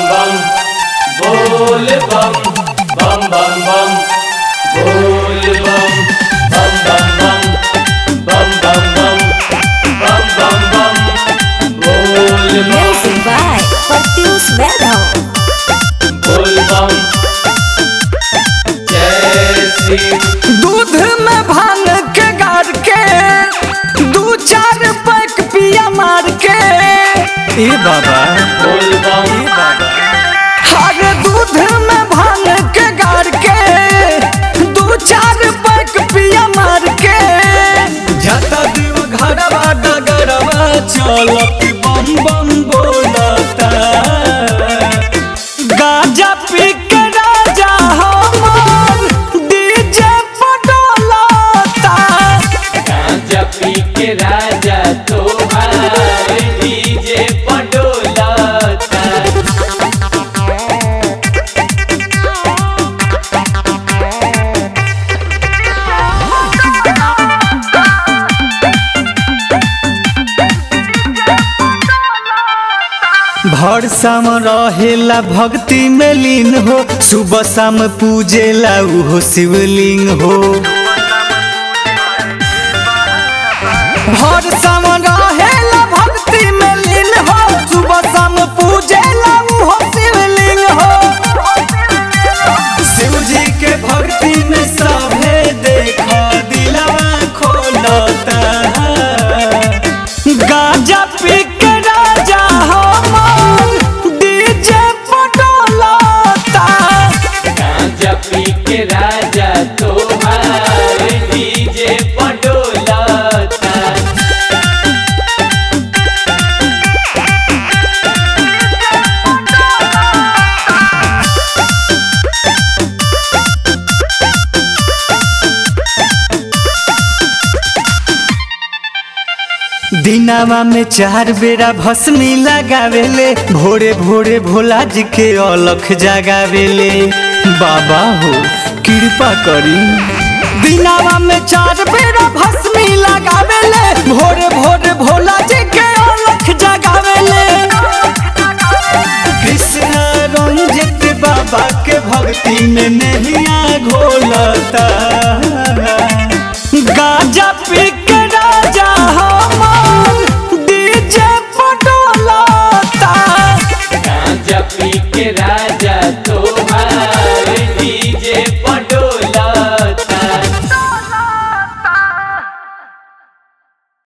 bam bol bam bam bam bam bol bam bam bam bam bam bam bam bam bam bam bol bam Music by Patius Meadow. bol bam जय श्री दूध में भांग के गाड़ के 2-4 pack पिया मार के ए बाबा बोल बम अरे दूध में भांग के गाड़ के 2-4 पैक पिया मार के जाता देव घरवा डगरवा चलत बम बम बोलता गांजा पी के राजा हमार डीजे पडोलता गांजा पी के राजा तोहार डीजे पडोलता भर शाम रहेला भक्ति में लीन हो सुबह शाम पूजेला उहो शिवलिंग हो भर शाम रहेला भक्ति में लीन हो सुबह शाम पूजेला उहो शिवलिंग हो शिव जी के भक्ति में सभे देखा दिलवा खोलता गांजा पी के राजा हमार डीजे पडोलता गांजा पी के राजा तोहार डीजे पडोलता दिनावा में 4 बेरा भस्मी लगावेले भोरे भोरे भोला जी के अलख जगावेले बाबा हो कृपा करी दिनावा में 4 बेरा भस्मी लगावेले